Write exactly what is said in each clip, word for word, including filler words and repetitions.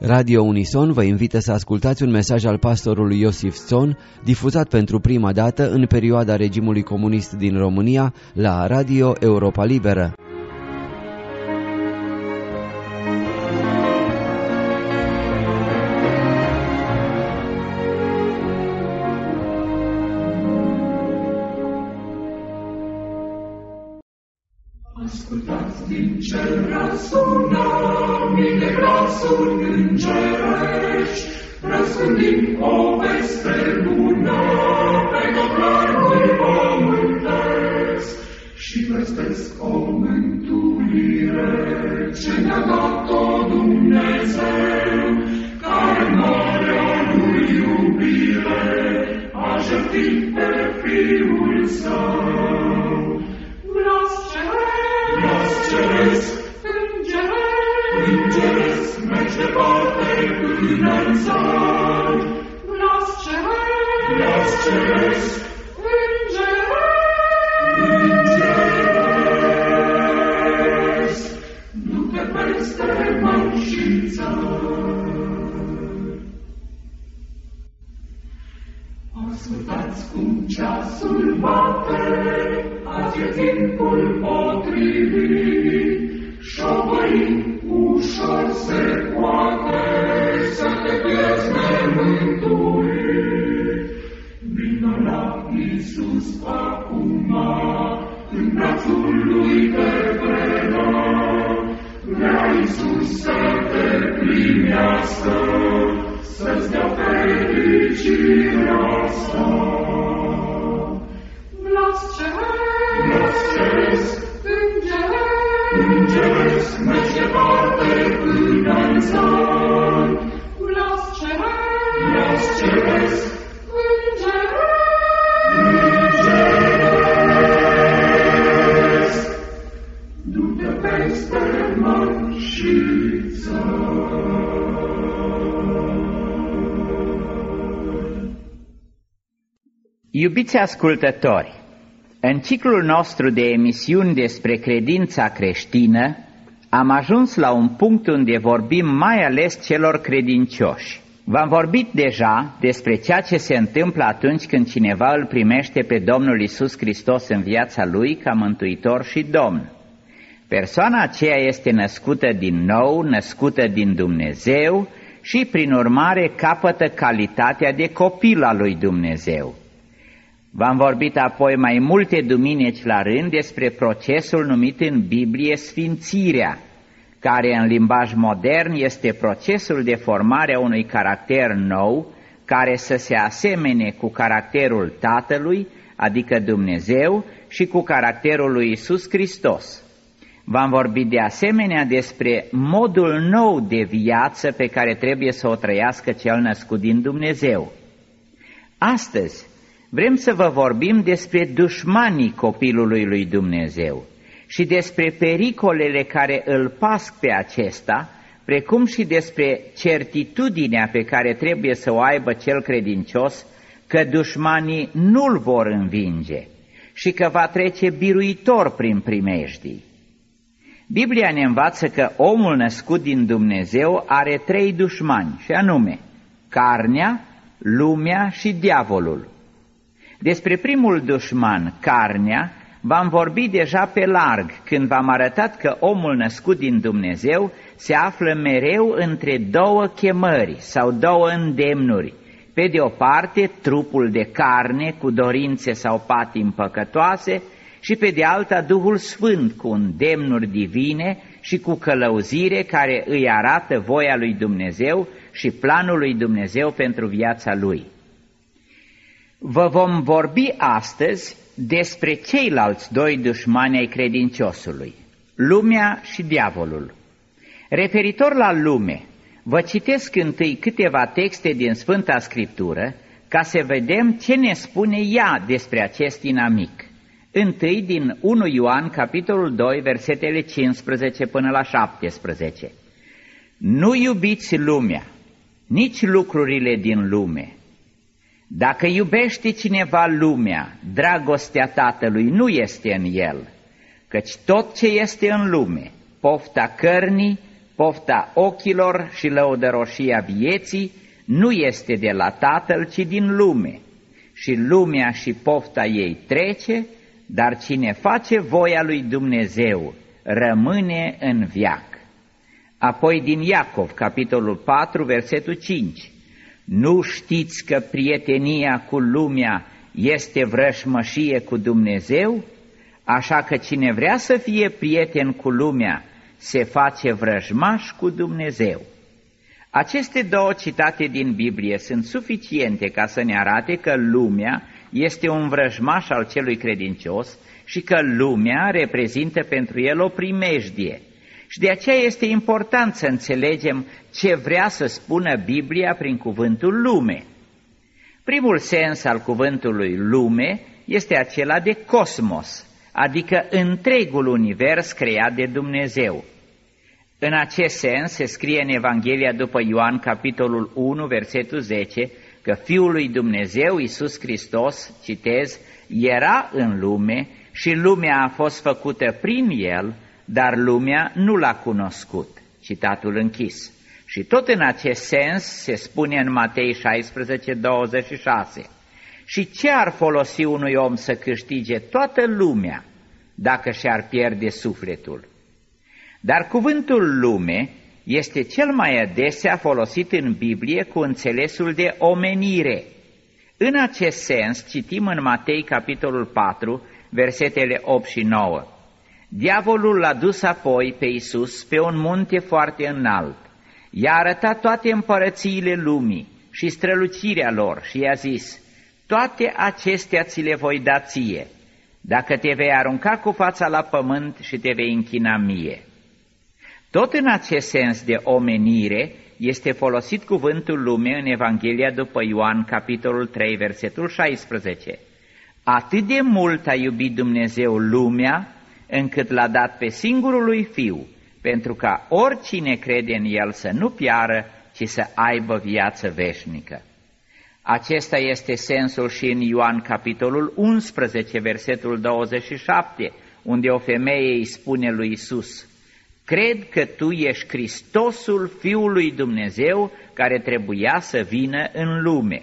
Radio Unison vă invită să ascultați un mesaj al pastorului Iosif Țon, difuzat pentru prima dată în perioada regimului comunist din România la Radio Europa Liberă. Ascultați din cer răsună mii de glasuri îngerești, răspândind o veste bună pe tot largul pământesc și vestesc o mântuire ce ne-a dat-o Dumnezeu, care marea lui iubire a jertfit pe Fiul Său. Glas ceresc, îngeresc, mergi departe până în țar. Glas ceresc, îngeresc, du-te peste mări și țări. Ascultați cum ceasul bate, azi e timpul potrivit, șovăind ușor se poate să te pierzi nemântuit. Vină la Iisus acum, în brațul lui te predă, vrea Iisus să te primească, să-ți dea fericirea sa. Glas ceresc, îngeresc, mergi departe până în țar. Glas ceresc, îngeresc, du-te peste mări și țări. Iubiți ascultători, în ciclul nostru de emisiuni despre credința creștină, am ajuns la un punct unde vorbim mai ales celor credincioși. V-am vorbit deja despre ceea ce se întâmplă atunci când cineva îl primește pe Domnul Iisus Hristos în viața lui ca Mântuitor și Domn. Persoana aceea este născută din nou, născută din Dumnezeu și, prin urmare, capătă calitatea de copil al lui Dumnezeu. V-am vorbit apoi mai multe duminici la rând despre procesul numit în Biblie sfințirea, care în limbaj modern este procesul de formare a unui caracter nou, care să se asemene cu caracterul Tatălui, adică Dumnezeu, și cu caracterul lui Iisus Hristos. V-am vorbit de asemenea despre modul nou de viață pe care trebuie să o trăiască cel născut din Dumnezeu. Astăzi vrem să vă vorbim despre dușmanii copilului lui Dumnezeu și despre pericolele care îl pasc pe acesta, precum și despre certitudinea pe care trebuie să o aibă cel credincios că dușmanii nu-l vor învinge și că va trece biruitor prin primejdii. Biblia ne învață că omul născut din Dumnezeu are trei dușmani, și anume carnea, lumea și diavolul. Despre primul dușman, carnea, v-am vorbit deja pe larg când v-am arătat că omul născut din Dumnezeu se află mereu între două chemări sau două îndemnuri. Pe de o parte, trupul de carne cu dorințe sau patimi păcătoase și pe de alta Duhul Sfânt cu îndemnuri divine și cu călăuzire care îi arată voia lui Dumnezeu și planul lui Dumnezeu pentru viața lui. Vă vom vorbi astăzi despre ceilalți doi dușmani ai credinciosului, lumea și diavolul. Referitor la lume, vă citesc întâi câteva texte din Sfânta Scriptură ca să vedem ce ne spune ea despre acest inamic. Întâi din unu Ioan, capitolul doi, versetele cincisprezece până la șaptesprezece. Nu iubiți lumea, nici lucrurile din lume. Dacă iubește cineva lumea, dragostea Tatălui nu este în el, căci tot ce este în lume, pofta cărnii, Pofta ochilor și lăudăroșia vieții nu este de la Tatăl, ci din lume. Și lumea și pofta ei trece, dar cine face voia lui Dumnezeu rămâne în veac. Apoi din Iacov, capitolul patru, versetul cinci. Nu știți că prietenia cu lumea este vrăjmășie cu Dumnezeu? Așa că cine vrea să fie prieten cu lumea, se face vrăjmaș cu Dumnezeu. Aceste două citate din Biblie sunt suficiente ca să ne arate că lumea este un vrăjmaș al celui credincios și că lumea reprezintă pentru el o primejdie. Și de aceea este important să înțelegem ce vrea să spună Biblia prin cuvântul lume. Primul sens al cuvântului lume este acela de cosmos, adică întregul univers creat de Dumnezeu. În acest sens se scrie în Evanghelia după Ioan, capitolul unu, versetul zece, că Fiul lui Dumnezeu, Iisus Hristos, citez, era în lume și lumea a fost făcută prin El, dar lumea nu l-a cunoscut. Citatul închis. Și tot în acest sens se spune în Matei șaisprezece, douăzeci și șase. Și ce ar folosi unui om să câștige toată lumea dacă și-ar pierde sufletul? Dar cuvântul lume este cel mai adesea folosit în Biblie cu înțelesul de omenire. În acest sens citim în Matei capitolul patru, versetele opt și nouă. Diavolul l-a dus apoi pe Iisus pe un munte foarte înalt. I-a arătat toate împărățiile lumii și strălucirea lor și i-a zis, toate acestea ți le voi da ție, dacă te vei arunca cu fața la pământ și te vei închina mie. Tot în acest sens de omenire este folosit cuvântul lume în Evanghelia după Ioan, capitolul trei, versetul șaisprezece. Atât de mult a iubit Dumnezeu lumea, încât l-a dat pe singurul lui Fiu, pentru ca oricine crede în El să nu piară, ci să aibă viață veșnică. Acesta este sensul și în Ioan, capitolul unsprezece, versetul douăzeci și șapte, unde o femeie îi spune lui Iisus, cred că Tu ești Hristosul Fiului Dumnezeu care trebuia să vină în lume.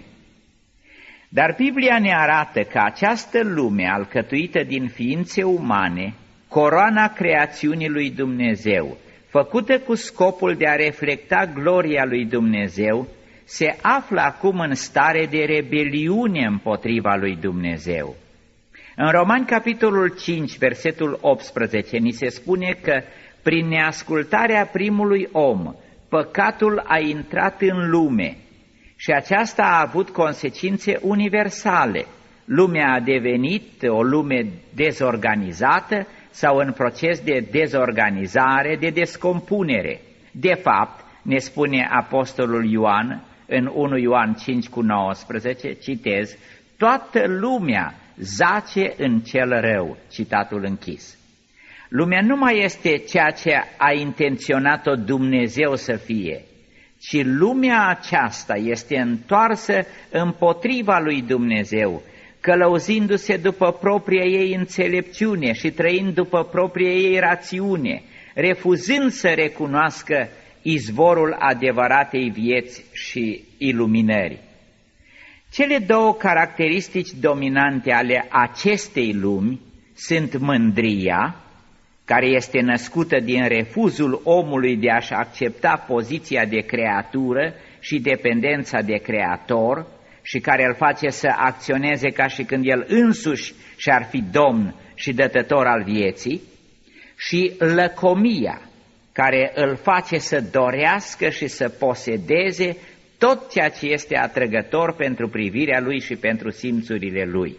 Dar Biblia ne arată că această lume alcătuită din ființe umane, coroana creațiunii lui Dumnezeu, făcută cu scopul de a reflecta gloria lui Dumnezeu, se află acum în stare de rebeliune împotriva lui Dumnezeu. În Romani, capitolul cinci, versetul optsprezece, ni se spune că prin neascultarea primului om, păcatul a intrat în lume și aceasta a avut consecințe universale. Lumea a devenit o lume dezorganizată sau în proces de dezorganizare, de descompunere. De fapt, ne spune apostolul Ioan în unu Ioan cinci cu nouăsprezece, citez, toată lumea zace în cel rău, citatul închis. Lumea nu mai este ceea ce a intenționat-o Dumnezeu să fie, ci lumea aceasta este întoarsă împotriva lui Dumnezeu, călăuzindu-se după propria ei înțelepciune și trăind după propria ei rațiune, refuzând să recunoască izvorul adevăratei vieți și iluminării. Cele două caracteristici dominante ale acestei lumi sunt mândria, care este născută din refuzul omului de a-și accepta poziția de creatură și dependența de creator și care îl face să acționeze ca și când el însuși și-ar fi domn și dătător al vieții, și lăcomia, care îl face să dorească și să posedeze tot ceea ce este atrăgător pentru privirea lui și pentru simțurile lui.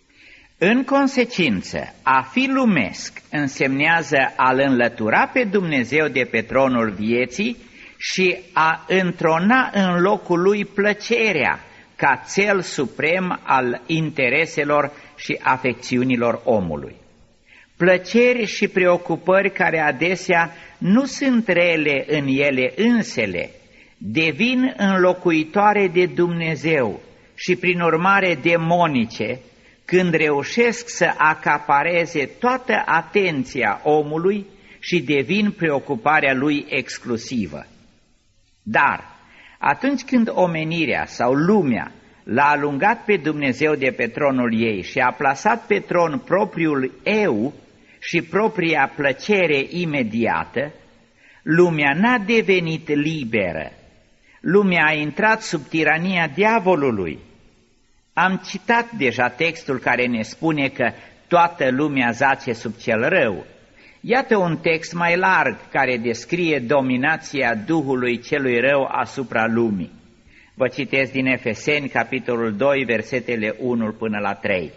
În consecință, a fi lumesc însemnează a-L înlătura pe Dumnezeu de pe tronul vieții și a întrona în locul Lui plăcerea ca cel suprem al intereselor și afecțiunilor omului. Plăceri și preocupări care adesea nu sunt rele în ele însele, devin înlocuitoare de Dumnezeu și prin urmare demonice, când reușesc să acapareze toată atenția omului și devin preocuparea lui exclusivă. Dar atunci când omenirea sau lumea l-a alungat pe Dumnezeu de pe tronul ei și a plasat pe tron propriul eu și propria plăcere imediată, lumea n-a devenit liberă. Lumea a intrat sub tirania diavolului. Am citat deja textul care ne spune că toată lumea zace sub cel rău. Iată un text mai larg care descrie dominația Duhului celui rău asupra lumii. Vă citesc din Efeseni, capitolul doi, versetele unu până la trei.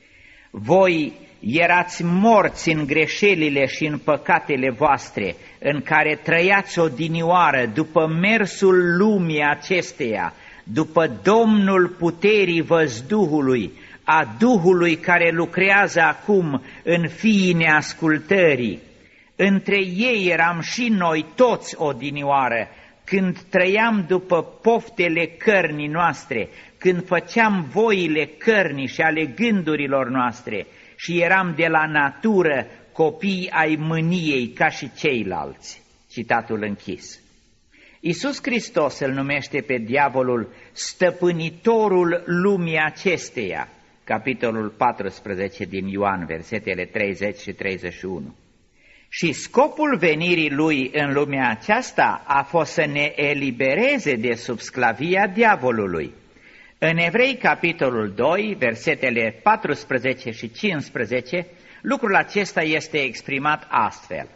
Voi erați morți în greșelile și în păcatele voastre, în care trăiați odinioară după mersul lumii acesteia, după Domnul puterii văzduhului, a Duhului care lucrează acum în fiii neascultării. Între ei eram și noi toți odinioară, când trăiam după poftele cărnii noastre, când făceam voile cărnii și ale gândurilor noastre, și eram de la natură copii ai mâniei ca și ceilalți. Citatul închis. Iisus Hristos îl numește pe diavolul stăpânitorul lumii acesteia, capitolul paisprezece din Ioan, versetele treizeci și treizeci și unu. Și scopul venirii lui în lumea aceasta a fost să ne elibereze de sub sclavia diavolului. În Evrei, capitolul doi, versetele paisprezece și cincisprezece, lucrul acesta este exprimat astfel.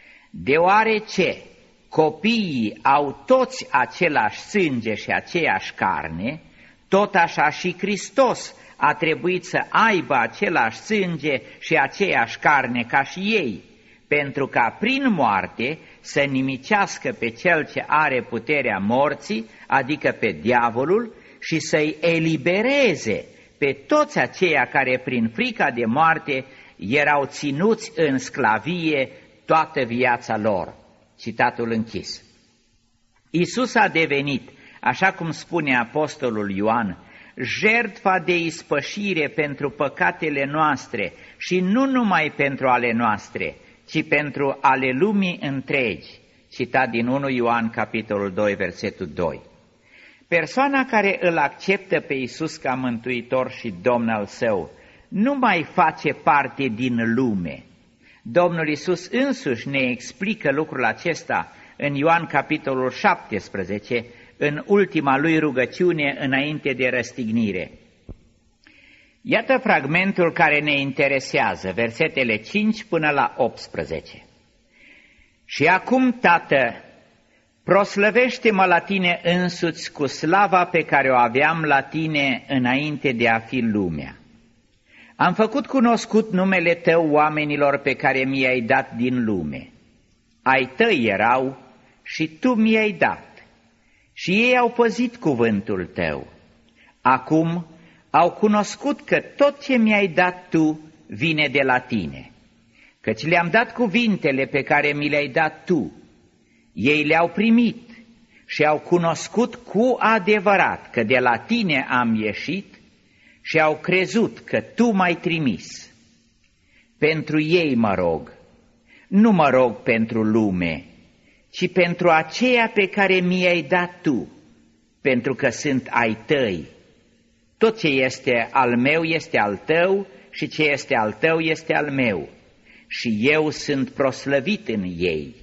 Deoarece copiii au toți același sânge și aceeași carne, tot așa și Hristos a trebuit să aibă același sânge și aceeași carne ca și ei, pentru ca prin moarte să nimicească pe cel ce are puterea morții, adică pe diavolul, și să-i elibereze pe toți aceia care prin frica de moarte erau ținuți în sclavie toată viața lor. Citatul închis. Iisus a devenit, așa cum spune apostolul Ioan, jertfa de ispășire pentru păcatele noastre și nu numai pentru ale noastre, ci pentru ale lumii întregi. Citat din unu Ioan, capitolul doi, versetul doi. Persoana care îl acceptă pe Iisus ca mântuitor și Domn al său nu mai face parte din lume. Domnul Iisus însuși ne explică lucrul acesta în Ioan capitolul șaptesprezece, în ultima lui rugăciune înainte de răstignire. Iată fragmentul care ne interesează, versetele cinci până la optsprezece. Și acum, Tată, proslăvește-mă la tine însuți cu slava pe care o aveam la tine înainte de a fi lumea. Am făcut cunoscut numele tău oamenilor pe care mi-ai dat din lume. Ai tăi erau și tu mi-ai dat și ei au păzit cuvântul tău. Acum au cunoscut că tot ce mi-ai dat tu vine de la tine, căci le-am dat cuvintele pe care mi le-ai dat tu. Ei le-au primit și au cunoscut cu adevărat că de la tine am ieșit și au crezut că tu m-ai trimis. Pentru ei mă rog, nu mă rog pentru lume, ci pentru aceea pe care mi-ai dat tu, pentru că sunt ai tăi. Tot ce este al meu este al tău și ce este al tău este al meu, și eu sunt proslăvit în ei.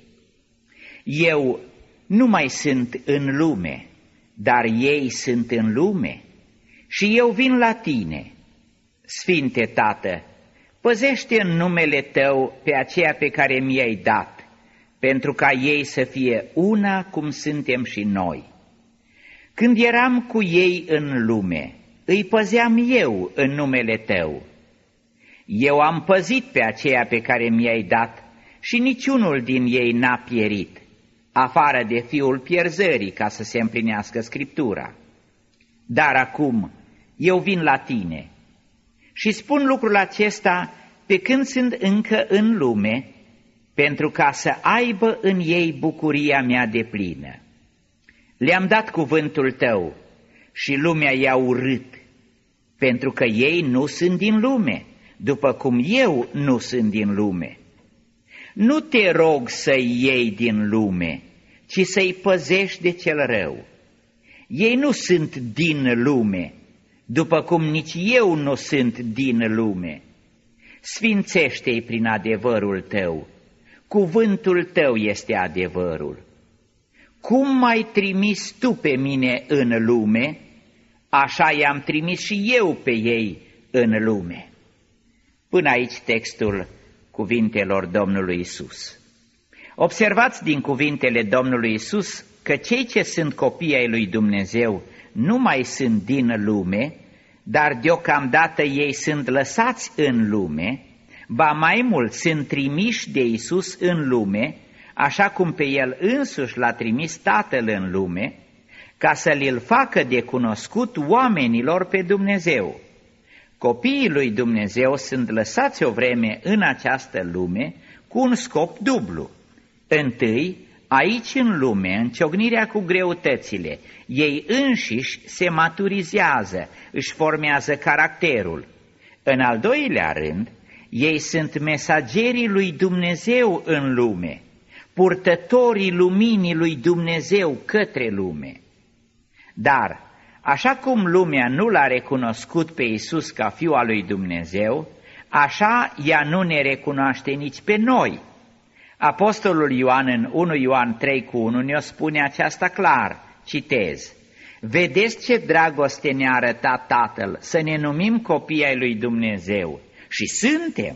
Eu nu mai sunt în lume, dar ei sunt în lume și eu vin la tine. Sfinte Tată, păzește în numele tău pe aceea pe care mi-ai dat, pentru ca ei să fie una cum suntem și noi. Când eram cu ei în lume, îi păzeam eu în numele tău. Eu am păzit pe aceea pe care mi-ai dat și niciunul din ei n-a pierit, afară de fiul pierzării, ca să se împlinească Scriptura. Dar acum eu vin la tine și spun lucrul acesta pe când sunt încă în lume, pentru ca să aibă în ei bucuria mea deplină. Le-am dat cuvântul tău și lumea i-a urât, pentru că ei nu sunt din lume, după cum eu nu sunt din lume. Nu te rog să-i iei din lume, ci să-i păzești de cel rău. Ei nu sunt din lume, după cum nici eu nu sunt din lume. Sfințește-i prin adevărul tău, cuvântul tău este adevărul. Cum m-ai trimis tu pe mine în lume, așa i-am trimis și eu pe ei în lume. Până aici textul cuvintelor Domnului Isus. Observați din cuvintele Domnului Isus că cei ce sunt copii ai lui Dumnezeu nu mai sunt din lume, dar deocamdată ei sunt lăsați în lume, ba mai mult sunt trimiși de Isus în lume, așa cum pe El însuși l-a trimis Tatăl în lume, ca să l facă de cunoscut oamenilor pe Dumnezeu. Copiii lui Dumnezeu sunt lăsați o vreme în această lume cu un scop dublu. Întâi, aici în lume, în ciocnirea cu greutățile, ei înșiși se maturizează, își formează caracterul. În al doilea rând, ei sunt mesagerii lui Dumnezeu în lume, purtătorii luminii lui Dumnezeu către lume. Dar, așa cum lumea nu l-a recunoscut pe Iisus ca Fiul al lui Dumnezeu, așa ea nu ne recunoaște nici pe noi. Apostolul Ioan în unu Ioan trei cu unu ne-o spune aceasta clar, citez: Vedeți ce dragoste ne-a arătat Tatăl, să ne numim copii ai lui Dumnezeu, și suntem.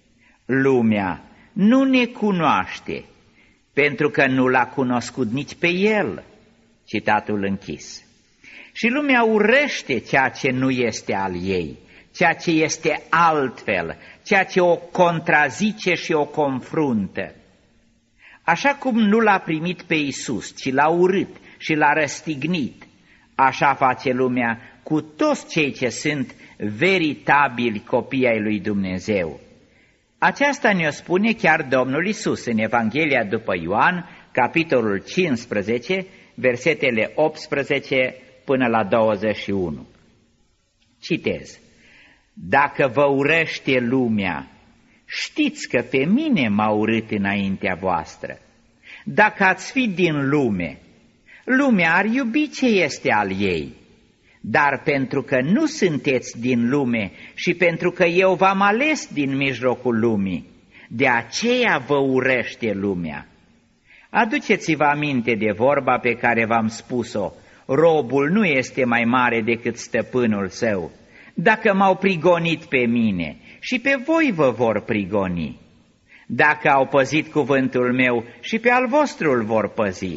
Lumea nu ne cunoaște, pentru că nu l-a cunoscut nici pe El. Citatul închis. Și lumea urăște ceea ce nu este al ei, ceea ce este altfel, ceea ce o contrazice și o confruntă. Așa cum nu l-a primit pe Iisus, ci l-a urât și l-a răstignit, așa face lumea cu toți cei ce sunt veritabili copii ai lui Dumnezeu. Aceasta ne-o spune chiar Domnul Iisus în Evanghelia după Ioan, capitolul cincisprezece, versetele optsprezece până la douăzeci și unu. Citez: Dacă vă urăște lumea, știți că pe mine m-a urât înaintea voastră. Dacă ați fi din lume, lumea ar iubi ce este al ei. Dar pentru că nu sunteți din lume și pentru că eu v-am ales din mijlocul lumii, de aceea vă urăște lumea. Aduceți-vă aminte de vorba pe care v-am spus-o: robul nu este mai mare decât stăpânul său. Dacă m-au prigonit pe mine, și pe voi vă vor prigoni. Dacă au păzit cuvântul meu, și pe al vostru îl vor păzi.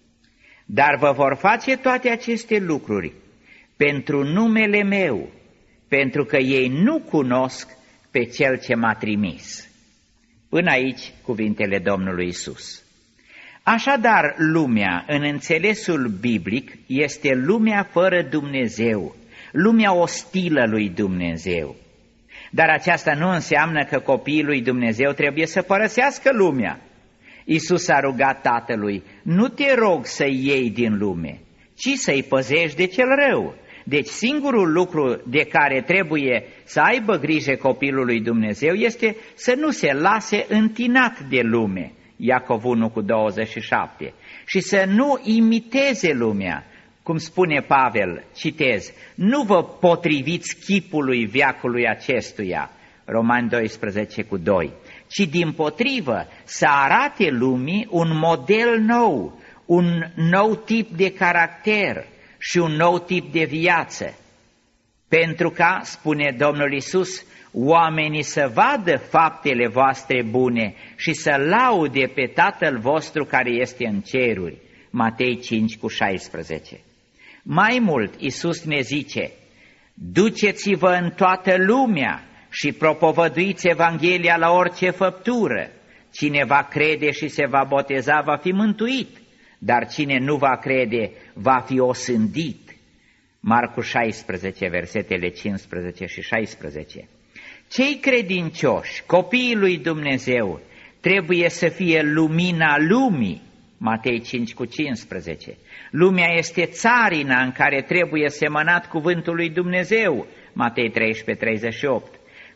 Dar vă vor face toate aceste lucruri pentru numele meu, pentru că ei nu cunosc pe Cel ce m-a trimis. Până aici cuvintele Domnului Isus. Așadar, lumea, în înțelesul biblic, este lumea fără Dumnezeu, lumea ostilă lui Dumnezeu. Dar aceasta nu înseamnă că copiii lui Dumnezeu trebuie să părăsească lumea. Iisus a rugat Tatălui: nu te rog să-i iei din lume, ci să-i păzești de cel rău. Deci singurul lucru de care trebuie să aibă grijă copilul lui Dumnezeu este să nu se lase întinat de lume, Iacov unu cu douăzeci și șapte, și să nu imiteze lumea, cum spune Pavel, citez: nu vă potriviți chipului veacului acestuia, Romani doisprezece cu doi, ci dimpotrivă să arate lumii un model nou, un nou tip de caracter și un nou tip de viață, pentru ca, spune Domnul Iisus, oamenii să vadă faptele voastre bune și să laude pe Tatăl vostru care este în ceruri, Matei cinci cu șaisprezece. Mai mult, Iisus ne zice: duceți-vă în toată lumea și propovăduiți Evanghelia la orice făptură. Cine va crede și se va boteza va fi mântuit, dar cine nu va crede va fi osândit. Marcu șaisprezece, versetele cincisprezece și șaisprezece. Cei credincioși, copiii lui Dumnezeu, trebuie să fie lumina lumii, Matei cinci cu cincisprezece. Lumea este țarina în care trebuie semănat cuvântul lui Dumnezeu, Matei treisprezece treizeci și opt.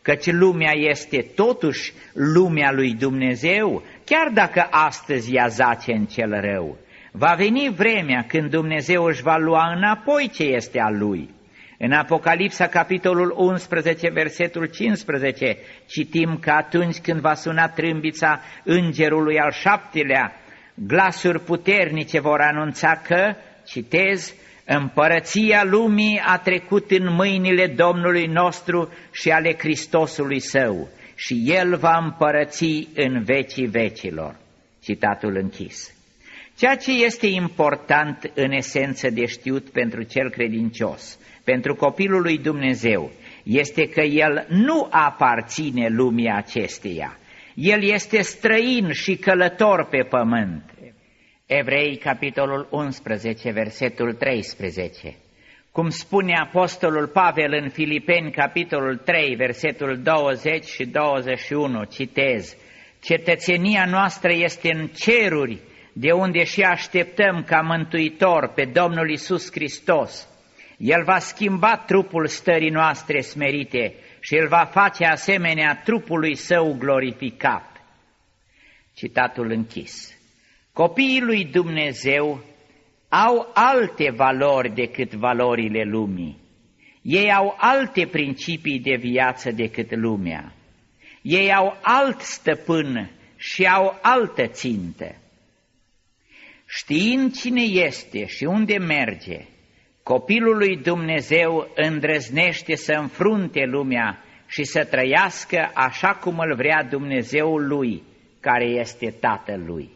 căci lumea este totuși lumea lui Dumnezeu, chiar dacă astăzi ea zace în cel rău. Va veni vremea când Dumnezeu își va lua înapoi ce este al lui. În Apocalipsa, capitolul unsprezece, versetul cincisprezece, citim că atunci când va suna trâmbița îngerului al șaptelea, glasuri puternice vor anunța că, citez, împărăția lumii a trecut în mâinile Domnului nostru și ale Hristosului Său și El va împărăți în vecii vecilor. Citatul închis. Ceea ce este important în esență de știut pentru cel credincios, pentru copilul lui Dumnezeu, este că el nu aparține lumii acesteia. El este străin și călător pe pământ. Evrei, capitolul unsprezece, versetul treisprezece. Cum spune apostolul Pavel în Filipeni, capitolul trei, versetul douăzeci și douăzeci și unu, citez, cetățenia noastră este în ceruri, de unde și așteptăm ca mântuitor pe Domnul Iisus Hristos. El va schimba trupul stării noastre smerite și îl va face asemenea trupului său glorificat. Citatul închis. Copiii lui Dumnezeu au alte valori decât valorile lumii. Ei au alte principii de viață decât lumea. Ei au alt stăpân și au altă țintă. Știind cine este și unde merge, copilul lui Dumnezeu îndrăznește să înfrunte lumea și să trăiască așa cum îl vrea Dumnezeul lui, care este Tatăl lui.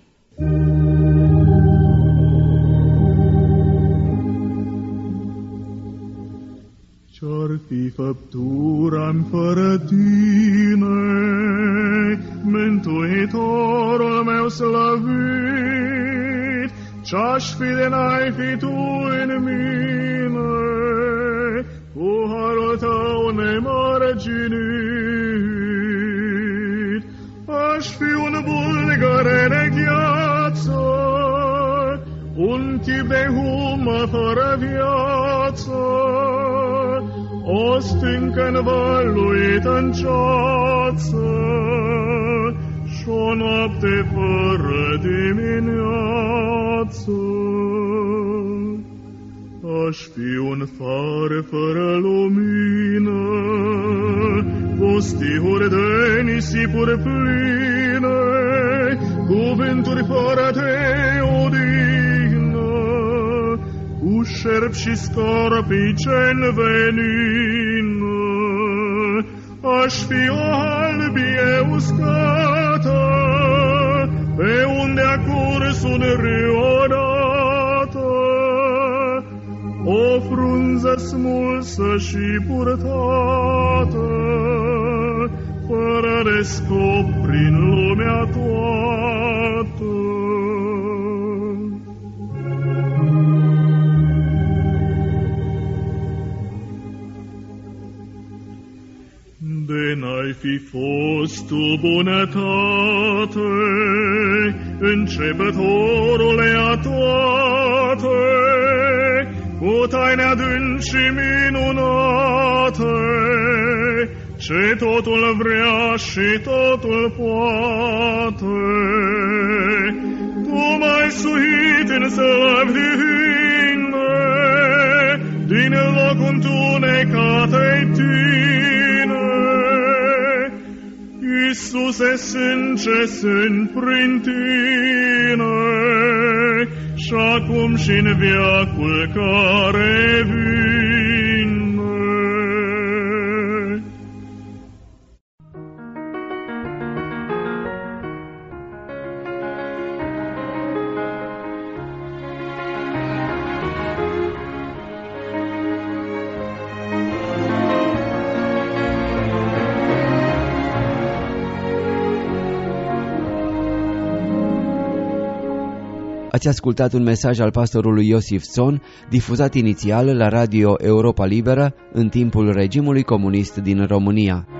Ce-ar fi făptura-mi fără tine, Mântuitorul meu slăvit? Ce-aș fi de n-ai fi tu în mine, cu harul tău nemarginit? Aș fi un bulgăre de gheață, un tip de humă fără viață, o stâncă învăluită în ceață și o noapte fără dimineață. Aș fi un far fără lumină, postihuri de nisipuri pline, cuvânturi fără de odihnă, cu șerpi și scorpiceni venină. Aș fi o albie uscată, pe unde a curs un râu odată, o frunză smulsă și purtată, fără de scop prin lumea toată. De n-ai fi fost tu bunătate, începătorule a toate, cu taine adânci și minunate, ce totul vrea și totul poate. Tu m-ai suit în slăvi divine, din loc întunecate-i tine. Iisuse, sânge sunt prin tine, și acum și în veacul care vine. Ați ascultat un mesaj al pastorului Iosif Țon, difuzat inițial la Radio Europa Liberă în timpul regimului comunist din România.